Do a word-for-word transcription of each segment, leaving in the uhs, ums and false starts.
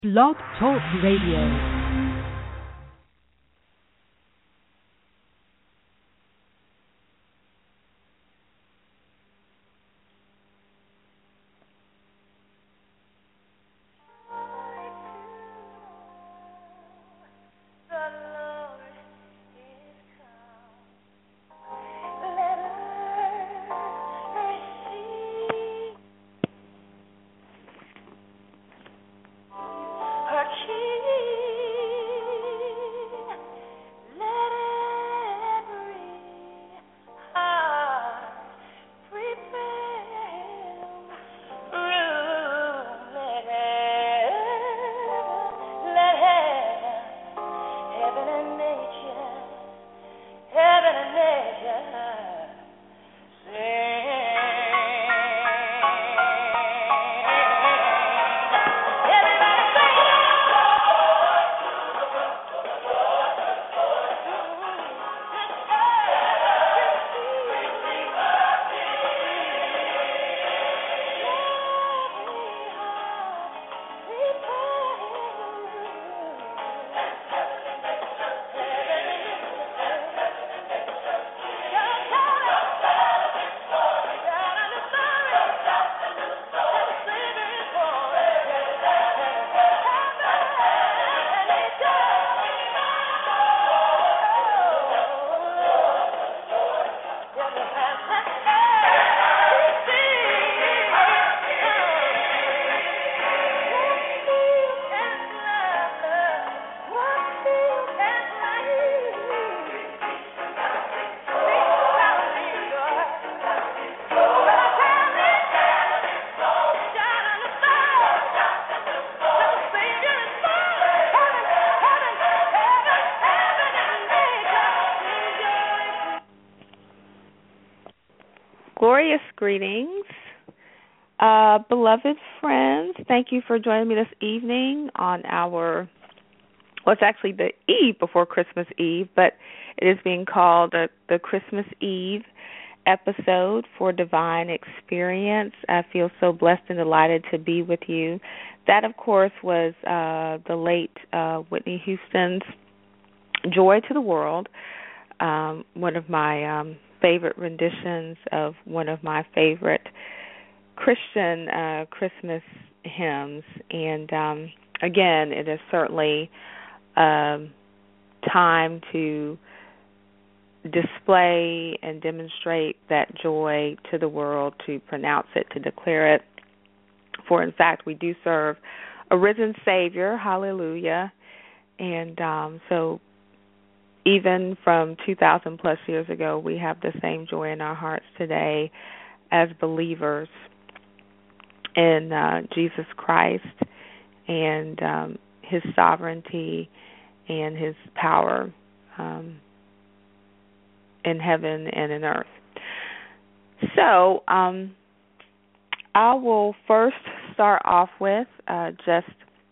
Blog Talk Radio. Glorious greetings, uh, beloved friends. Thank you for joining me this evening on our, well, it's actually the eve before Christmas Eve, but it is being called uh, the Christmas Eve episode for Divine Experience. I feel so blessed and delighted to be with you. That, of course, was uh, the late uh, Whitney Houston's Joy to the World, um, one of my um, favorite renditions of one of my favorite Christian uh, Christmas hymns. And um, again, it is certainly um, time to display and demonstrate that joy to the world, to pronounce it, to declare it. For in fact, we do serve a risen Savior, hallelujah. And um, so even from two thousand plus years ago, we have the same joy in our hearts today as believers in uh, Jesus Christ and um, his sovereignty and his power um, in heaven and in earth. So um, I will first start off with uh, just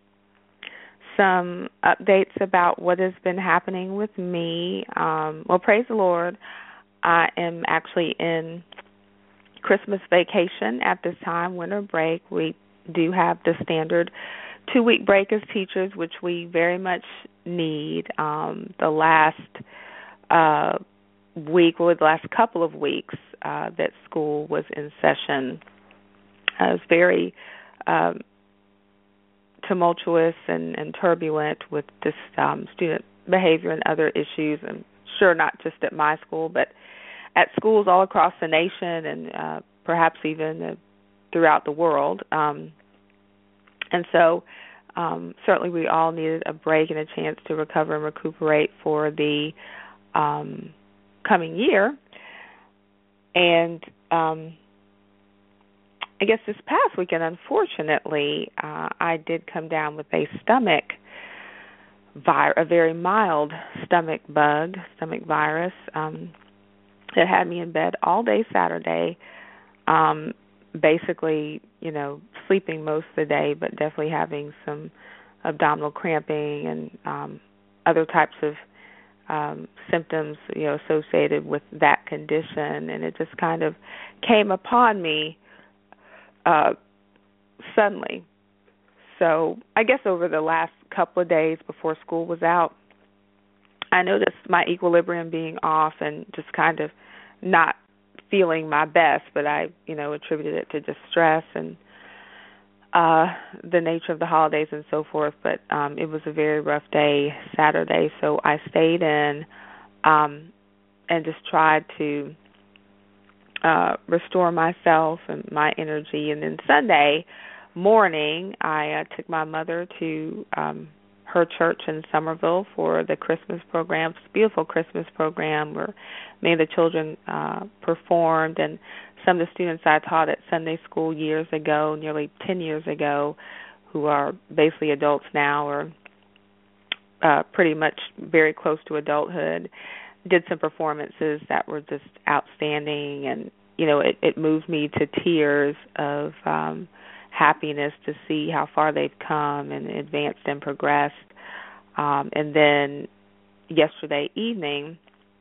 some updates about what has been happening with me. Um, well, praise the Lord. I am actually in Christmas vacation at this time, winter break. We do have the standard two-week break as teachers, which we very much need. Um, the last uh, week, or the last couple of weeks uh, that school was in session, I was very um, tumultuous and, and turbulent with just um, student behavior and other issues. I'm sure not just at my school, but at schools all across the nation and uh, perhaps even uh, throughout the world. Um, and so um, certainly we all needed a break and a chance to recover and recuperate for the um, coming year. And um I guess this past weekend, unfortunately, uh, I did come down with a stomach virus, a very mild stomach bug, stomach virus. Um, it had me in bed all day Saturday, um, basically, you know, sleeping most of the day, but definitely having some abdominal cramping and um, other types of um, symptoms, you know, associated with that condition. And it just kind of came upon me Uh, suddenly. so I guess over the last couple of days before school was out, I noticed my equilibrium being off and just kind of not feeling my best, but I, you know, attributed it to just stress and uh, the nature of the holidays and so forth. But um, it was a very rough day Saturday, so I stayed in um, and just tried to uh, restore myself and my energy. And then Sunday morning, I uh, took my mother to um, her church in Somerville for the Christmas program. It's a beautiful Christmas program where many of the children uh, performed, and some of the students I taught at Sunday school years ago, nearly ten years ago, who are basically adults now or uh, pretty much very close to adulthood, did some performances that were just outstanding, and you know, it, it moved me to tears of um, happiness to see how far they've come and advanced and progressed. Um, and then yesterday evening,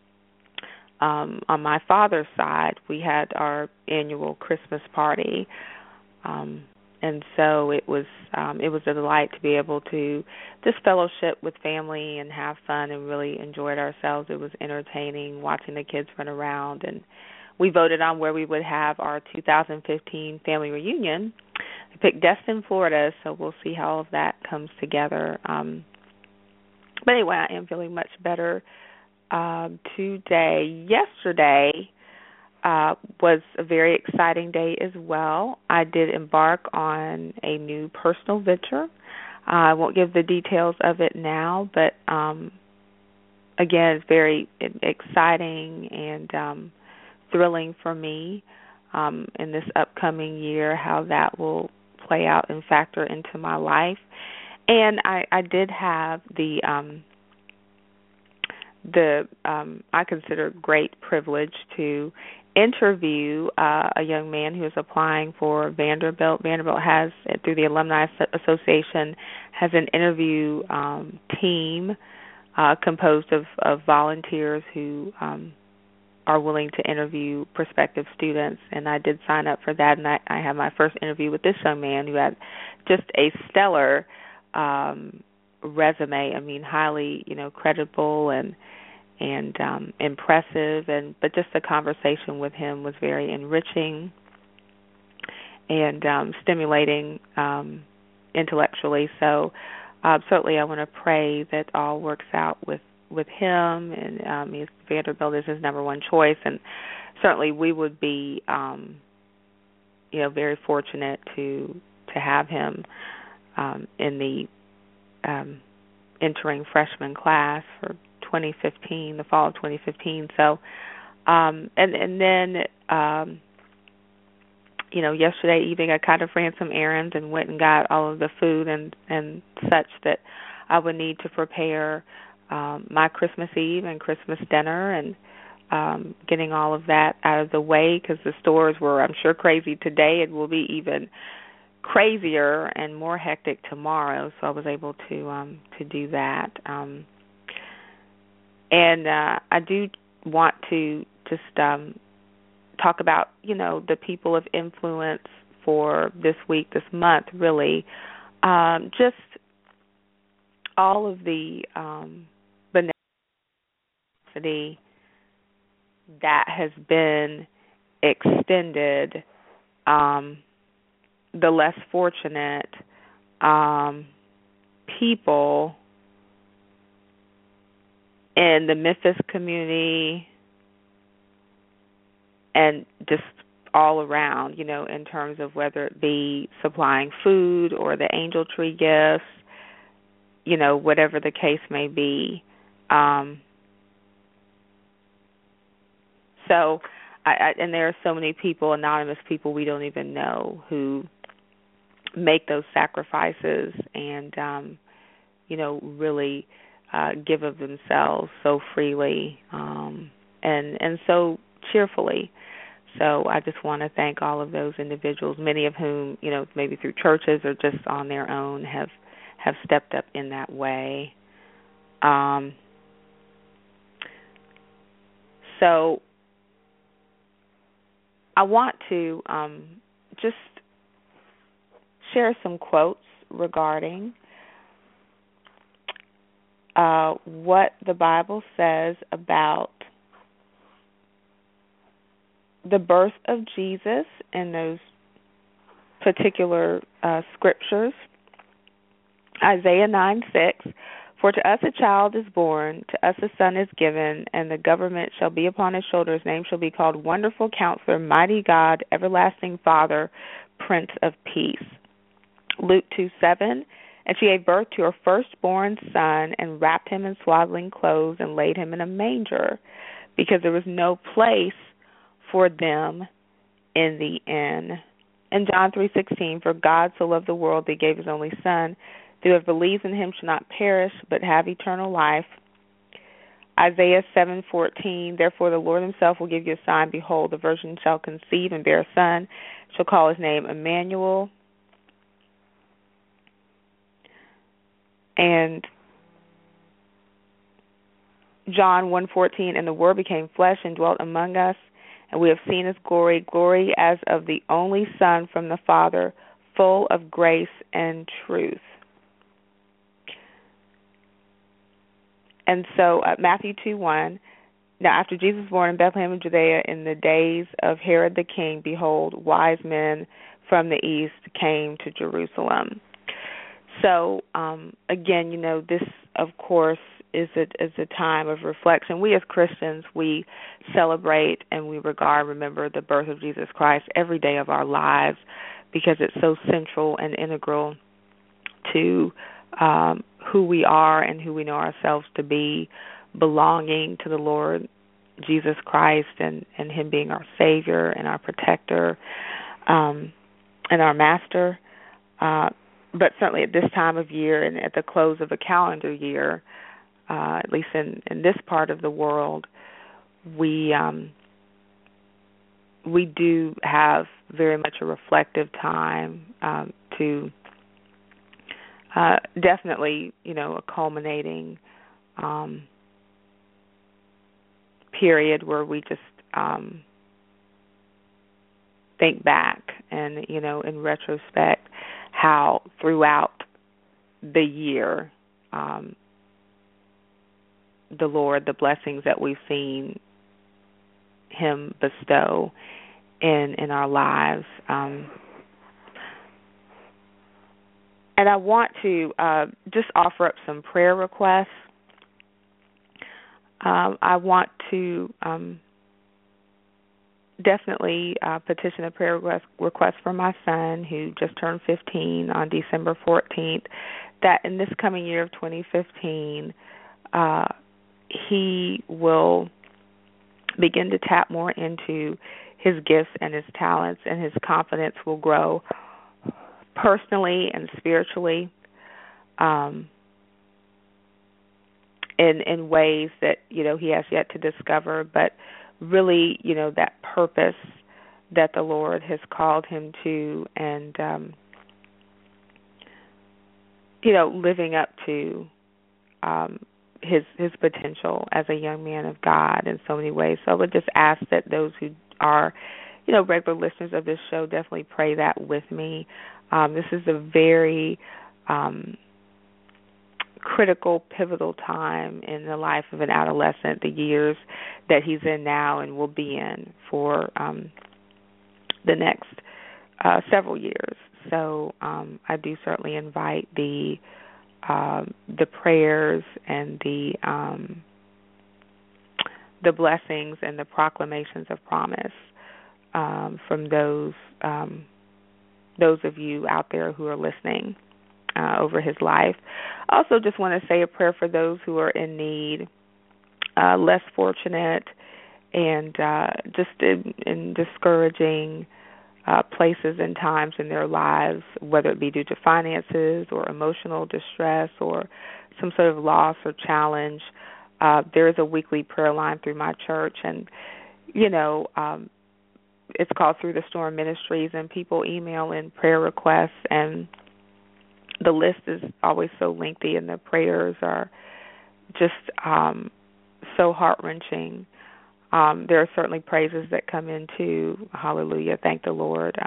um, on my father's side, we had our annual Christmas party, um, and so it was um, it was a delight to be able to just fellowship with family and have fun and really enjoyed ourselves. It was entertaining watching the kids run around, and we voted on where we would have our two thousand fifteen family reunion. We picked Destin, Florida, so we'll see how all of that comes together. Um, but anyway, I am feeling much better um, today. Yesterday uh, was a very exciting day as well. I did embark on a new personal venture. Uh, I won't give the details of it now, but um, again, it's very exciting and um, thrilling for me um, in this upcoming year, how that will play out and factor into my life. And I, I did have the um, the um, I consider great privilege to interview uh, a young man who is applying for Vanderbilt. Vanderbilt has, through the Alumni Association, has an interview um, team uh, composed of, of volunteers who um, are willing to interview prospective students, and I did sign up for that, and I, I had my first interview with this young man who had just a stellar um, resume. I mean, highly, you know, credible and and um, impressive, and but just the conversation with him was very enriching and um, stimulating um, intellectually. So uh, certainly I want to pray that all works out with with him, and um, he's, Vanderbilt is his number one choice, and certainly we would be, um, you know, very fortunate to to have him um, in the um, entering freshman class for twenty fifteen, the fall of twenty fifteen. So, um, and and then, um, you know, yesterday evening I kind of ran some errands and went and got all of the food and and such that I would need to prepare Um, my Christmas Eve and Christmas dinner, and um, getting all of that out of the way, because the stores were, I'm sure, crazy today. It will be even crazier and more hectic tomorrow, so I was able to um, to do that. Um, and uh, I do want to just um, talk about, you know, the people of influence for this week, this month, really. Um, just all of the um, that has been extended, um, the less fortunate um, people in the Memphis community and just all around, you know, in terms of whether it be supplying food or the Angel Tree gifts, you know, whatever the case may be. Um, so, I, I, and there are so many people, anonymous people we don't even know, who make those sacrifices and, um, you know, really uh, give of themselves so freely um, and and so cheerfully. So I just want to thank all of those individuals, many of whom, you know, maybe through churches or just on their own have have stepped up in that way. Um, so I want to um, just share some quotes regarding uh, what the Bible says about the birth of Jesus in those particular uh, scriptures. Isaiah nine six, for to us a child is born, to us a son is given, and the government shall be upon his shoulders. His name shall be called Wonderful Counselor, Mighty God, Everlasting Father, Prince of Peace. Luke two seven, and she gave birth to her firstborn son and wrapped him in swaddling clothes and laid him in a manger, because there was no place for them in the inn. And John three sixteen, for God so loved the world that he gave his only Son, that whoever believes in him shall not perish but have eternal life. Isaiah seven fourteen, therefore the Lord himself will give you a sign. Behold, the virgin shall conceive and bear a son, shall call his name Emmanuel. And John one fourteen, and the Word became flesh and dwelt among us, and we have seen his glory, glory as of the only Son from the Father, full of grace and truth. And so uh, Matthew two one, now after Jesus was born in Bethlehem of Judea in the days of Herod the king, behold, wise men from the east came to Jerusalem. So, um, again, you know, this, of course, is a, is a time of reflection. We as Christians, we celebrate and we regard, remember the birth of Jesus Christ every day of our lives because it's so central and integral to um, who we are and who we know ourselves to be, belonging to the Lord Jesus Christ and, and him being our Savior and our protector um, and our master. Uh, but certainly at this time of year and at the close of a calendar year, uh, at least in, in this part of the world, we um, we do have very much a reflective time um, to uh, definitely, you know, a culminating um, period where we just um, think back and, you know, in retrospect, how throughout the year, um, the Lord, the blessings that we've seen him bestow in in our lives. Um, and I want to uh, just offer up some prayer requests. Um, I want to um, definitely uh, petition a prayer request, request for my son who just turned fifteen on December fourteenth, that in this coming year of twenty fifteen, uh, he will begin to tap more into his gifts and his talents, and his confidence will grow personally and spiritually um, in in ways that, you know, he has yet to discover, but really, you know, that purpose that the Lord has called him to, and um, you know, living up to um, his his potential as a young man of God in so many ways. So I would just ask that those who are, you know, regular listeners of this show definitely pray that with me. Um, this is a very um, critical, pivotal time in the life of an adolescent, the years that he's in now and will be in for um, the next uh, several years. So um, I do certainly invite the um, the prayers and the um, the blessings and the proclamations of promise um, from those um, those of you out there who are listening uh, over his life. I also just want to say a prayer for those who are in need, uh, less fortunate, and uh, just in, in discouraging uh, places and times in their lives, whether it be due to finances or emotional distress or some sort of loss or challenge. Uh, there is a weekly prayer line through my church, and, you know, um, it's called Through the Storm Ministries, and people email in prayer requests, and the list is always so lengthy, and the prayers are just um, so heart-wrenching. Um, there are certainly praises that come into hallelujah, thank the Lord. Um,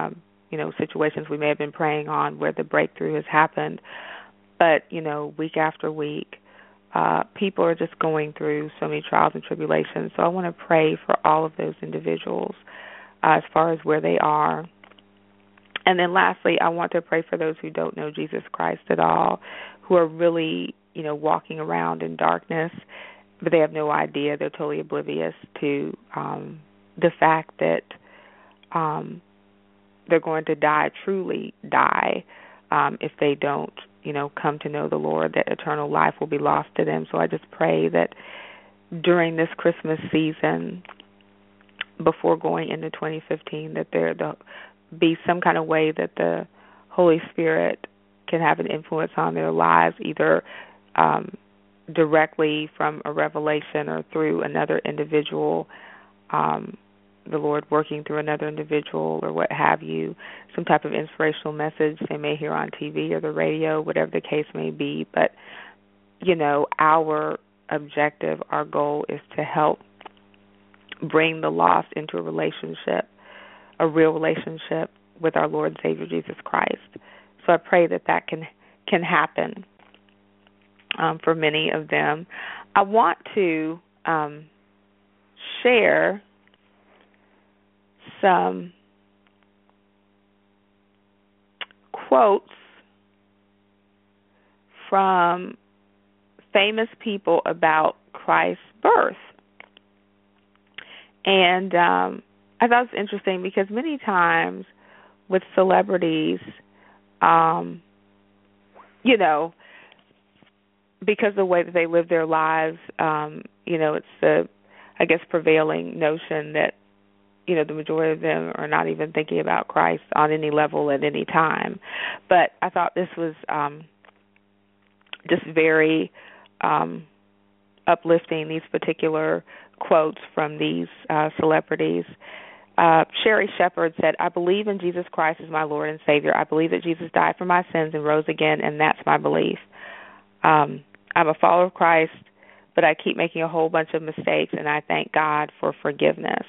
you know, situations we may have been praying on where the breakthrough has happened. But, you know, week after week, uh, people are just going through so many trials and tribulations. So I want to pray for all of those individuals uh, as far as where they are. And then lastly, I want to pray for those who don't know Jesus Christ at all, who are really, you know, walking around in darkness, but they have no idea. They're totally oblivious to um, the fact that um, they're going to die, truly die, um, if they don't, you know, come to know the Lord, that eternal life will be lost to them. So I just pray that during this Christmas season, before going into twenty fifteen, that there be some kind of way that the Holy Spirit can have an influence on their lives, either um, directly from a revelation or through another individual, um, the Lord working through another individual or what have you, some type of inspirational message they may hear on T V or the radio, whatever the case may be. But, you know, our objective, our goal is to help bring the lost into a relationship, a real relationship with our Lord and Savior Jesus Christ. So I pray that that can can happen um, for many of them. I want to um, share some quotes from famous people about Christ's birth. And um, I thought it was interesting because many times with celebrities, um, you know, because of the way that they live their lives, um, you know, it's the, I guess, prevailing notion that, you know, the majority of them are not even thinking about Christ on any level at any time. But I thought this was um, just very um, uplifting, these particular quotes from these uh, celebrities. Uh, Sherry Shepherd said, "I believe in Jesus Christ as my Lord and Savior. I believe that Jesus died for my sins and rose again, and that's my belief. Um, I'm a follower of Christ, but I keep making a whole bunch of mistakes, and I thank God for forgiveness."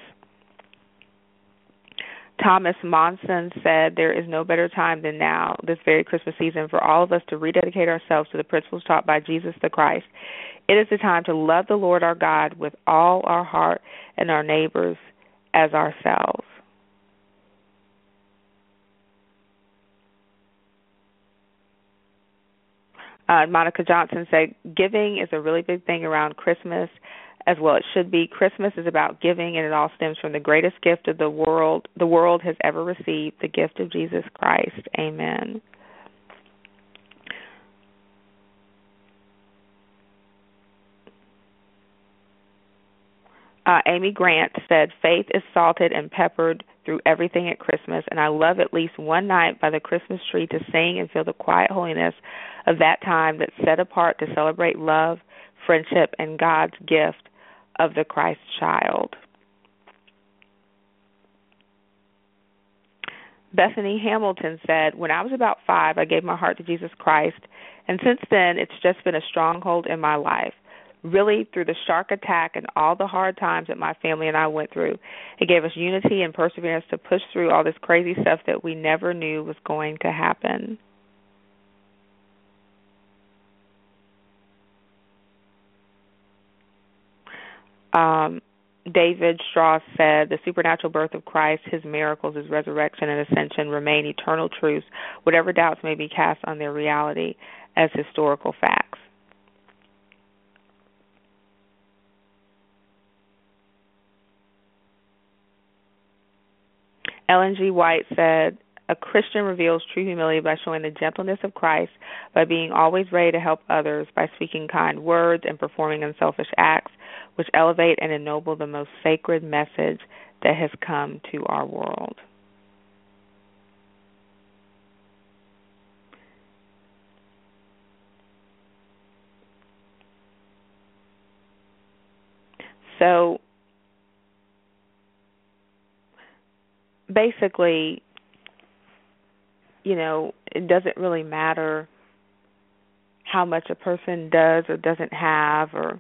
Thomas Monson said, "There is no better time than now, this very Christmas season, for all of us to rededicate ourselves to the principles taught by Jesus the Christ. It is the time to love the Lord our God with all our heart and our neighbors as ourselves." Uh, Monica Johnson said, "Giving is a really big thing around Christmas, as well it should be. Christmas is about giving, and it all stems from the greatest gift of the world the world has ever received, the gift of Jesus Christ. Amen." Uh, Amy Grant said, "Faith is salted and peppered through everything at Christmas, and I love at least one night by the Christmas tree to sing and feel the quiet holiness of that time that's set apart to celebrate love, friendship, and God's gift of the Christ child." Bethany Hamilton said, "When I was about five, I gave my heart to Jesus Christ, and since then it's just been a stronghold in my life. Really, through the shark attack and all the hard times that my family and I went through, it gave us unity and perseverance to push through all this crazy stuff that we never knew was going to happen." Um, David Strauss said, "The supernatural birth of Christ, his miracles, his resurrection and ascension remain eternal truths, whatever doubts may be cast on their reality as historical facts." Ellen G. White said, "A Christian reveals true humility by showing the gentleness of Christ, by being always ready to help others, by speaking kind words and performing unselfish acts, which elevate and ennoble the most sacred message that has come to our world." So basically, you know, it doesn't really matter how much a person does or doesn't have, or,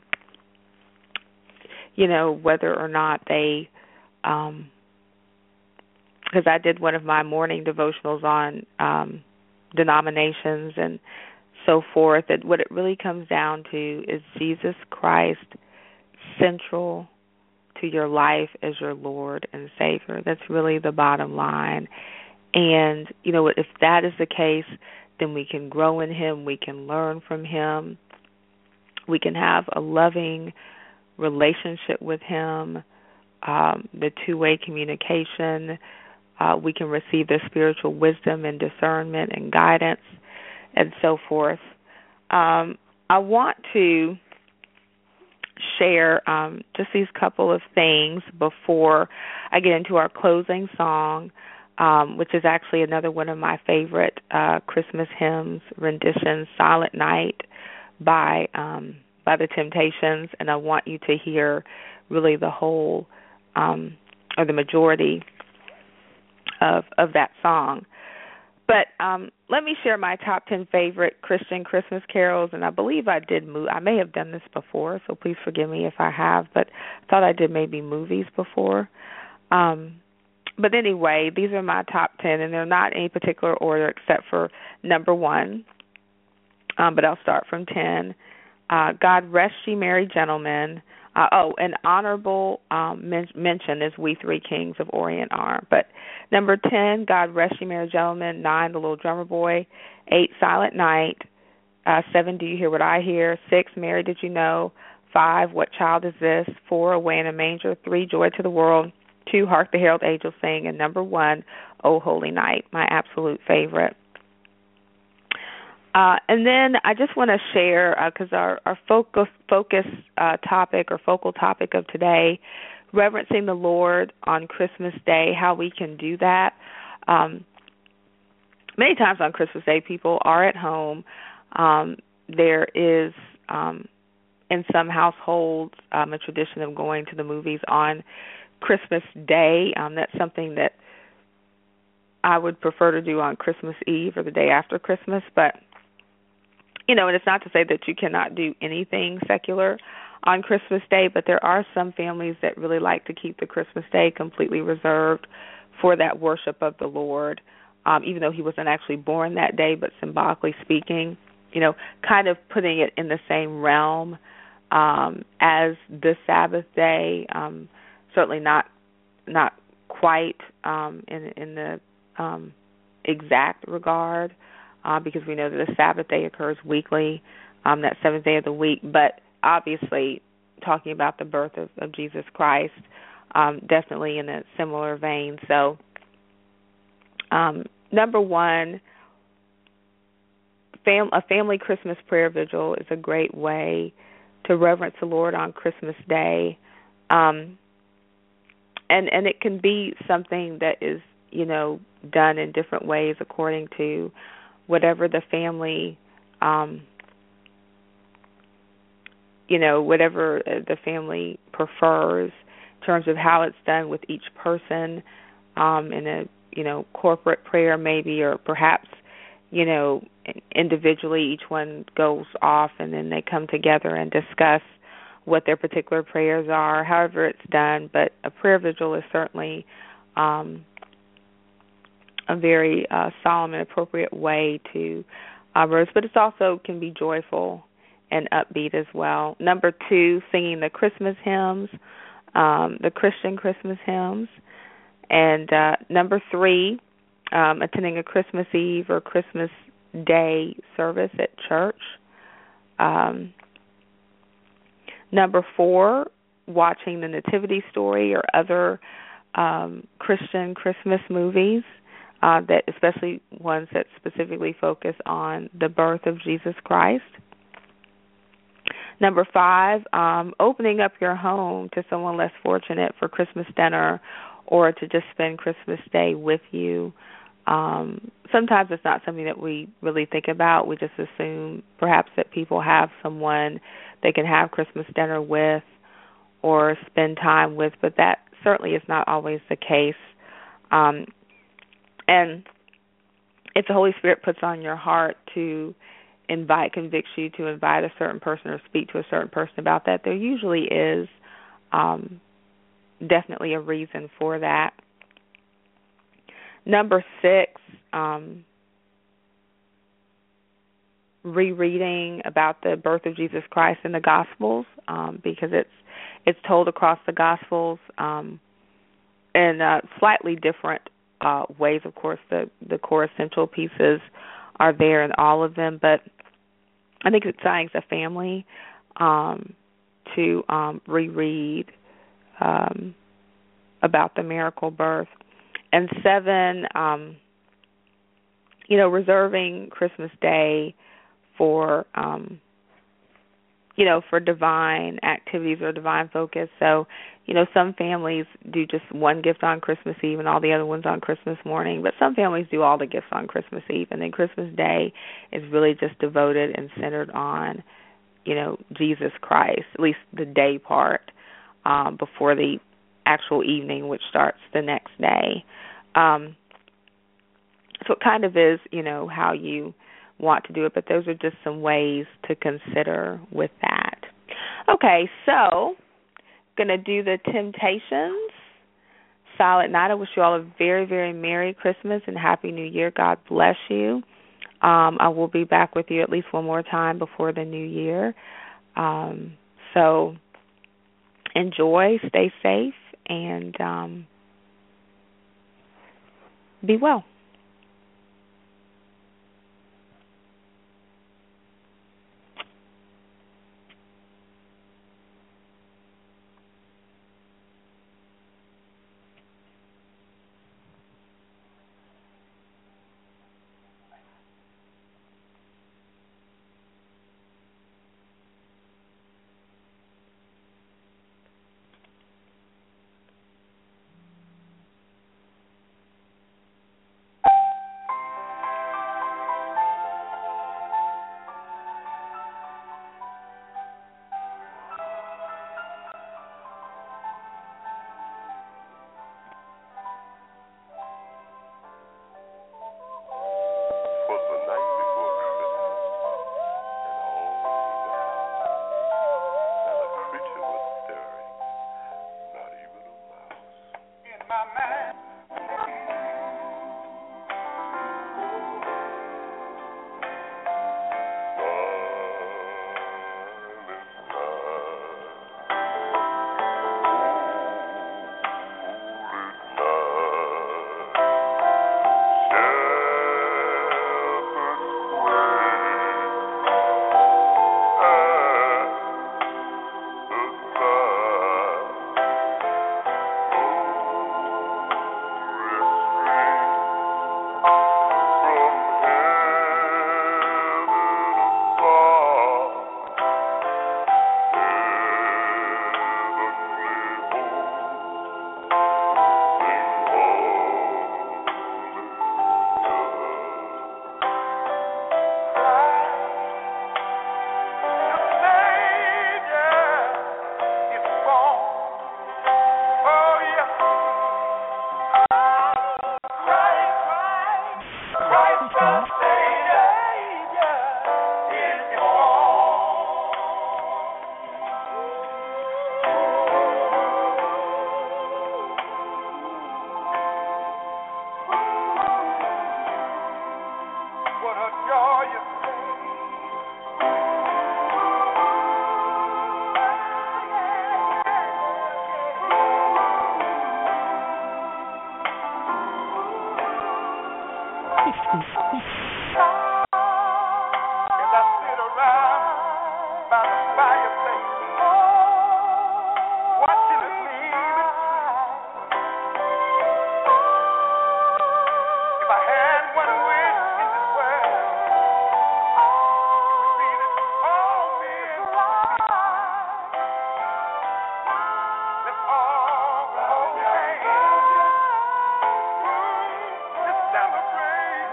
you know, whether or not they um, because I did one of my morning devotionals on um, denominations and so forth, that what it really comes down to is Jesus Christ central to your life as your Lord and Savior. That's really the bottom line. And, you know, if that is the case, then we can grow in Him, we can learn from Him, we can have a loving relationship with Him, um, the two-way communication. Uh, we can receive the spiritual wisdom and discernment and guidance and so forth. Um, I want to share um, just these couple of things before I get into our closing song, um, which is actually another one of my favorite uh, Christmas hymns, renditions, Silent Night by um, by the Temptations, and I want you to hear really the whole um, or the majority of of that song. But um, let me share my top ten favorite Christian Christmas carols, and I believe I did move. I may have done this before, so please forgive me if I have, but I thought I did maybe movies before. Um, but anyway, these are my top ten, and they're not in any particular order except for number one, um, but I'll start from ten. Uh, God Rest Ye Merry Gentlemen. Uh, oh, an honorable um, men- mention is We Three Kings of Orient are. But number ten, God Rest Ye Merry Gentlemen. Nine, The Little Drummer Boy. Eight, Silent Night. Uh, seven, Do You Hear What I Hear? Six, Mary Did You Know? Five, What Child Is This? Four, Away in a Manger. Three, Joy to the World. Two, Hark the Herald Angels Sing. And number one, O Holy Night, my absolute favorite. Uh, and then I just want to share, because uh, our, our focus, focus uh, topic or focal topic of today, reverencing the Lord on Christmas Day, how we can do that. Um, many times on Christmas Day, people are at home. Um, there is, um, in some households, um, a tradition of going to the movies on Christmas Day. Um, that's something that I would prefer to do on Christmas Eve or the day after Christmas, but you know, and it's not to say that you cannot do anything secular on Christmas Day, but there are some families that really like to keep the Christmas Day completely reserved for that worship of the Lord, um, even though He wasn't actually born that day, but symbolically speaking, you know, kind of putting it in the same realm um, as the Sabbath day. Um, certainly not not quite um, in in the um, exact regard. Uh, because we know that the Sabbath day occurs weekly, um, that seventh day of the week, but obviously talking about the birth of, of Jesus Christ, um, definitely in a similar vein. So, um, number one, fam- a family Christmas prayer vigil is a great way to reverence the Lord on Christmas Day, um, and and it can be something that is, you know, done in different ways according to whatever the family, um, you know, whatever the family prefers in terms of how it's done with each person um, in a, you know, corporate prayer maybe, or perhaps, you know, individually each one goes off and then they come together and discuss what their particular prayers are, however it's done. But a prayer vigil is certainly um a very uh, solemn and appropriate way to uh, verse, but it also can be joyful and upbeat as well. Number two, singing the Christmas hymns, um, the Christian Christmas hymns. And uh, number three, um, attending a Christmas Eve or Christmas Day service at church. Um, number four, watching the Nativity Story or other um, Christian Christmas movies. Uh, that especially ones that specifically focus on the birth of Jesus Christ. Number five, um, opening up your home to someone less fortunate for Christmas dinner or to just spend Christmas Day with you. Um, sometimes it's not something that we really think about. We just assume perhaps that people have someone they can have Christmas dinner with or spend time with, but that certainly is not always the case. Um, And if the Holy Spirit puts on your heart to invite, convicts you to invite a certain person or speak to a certain person about that, there usually is um, definitely a reason for that. Number six, um, rereading about the birth of Jesus Christ in the Gospels, um, because it's it's told across the Gospels um, in uh, slightly different uh, ways. Of course, the the core essential pieces are there in all of them, but I think it's exciting as a family um, to um, reread um, about the miracle birth. And seven, um, you know, reserving Christmas Day for, um, you know, for divine activities or divine focus. So, you know, some families do just one gift on Christmas Eve and all the other ones on Christmas morning, but some families do all the gifts on Christmas Eve, and then Christmas Day is really just devoted and centered on, you know, Jesus Christ, at least the day part, um, before the actual evening, which starts the next day. Um, so it kind of is, you know, how you want to do it, but those are just some ways to consider with that. Okay, so going to do the Temptations, Silent Night. I wish you all a very, very Merry Christmas and Happy New Year. God bless you. Um, I will be back with you at least one more time before the new year. Um, so enjoy, stay safe, and um, be well.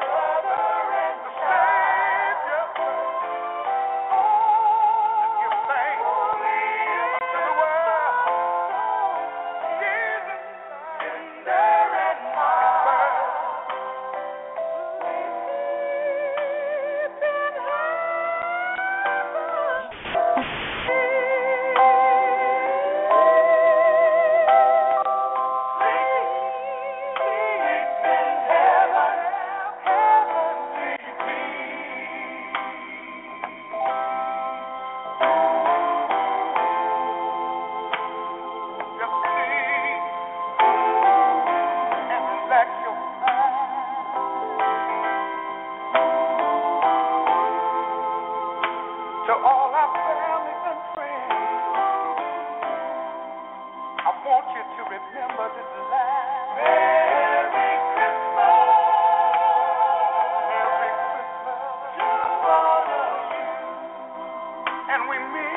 Give and we mean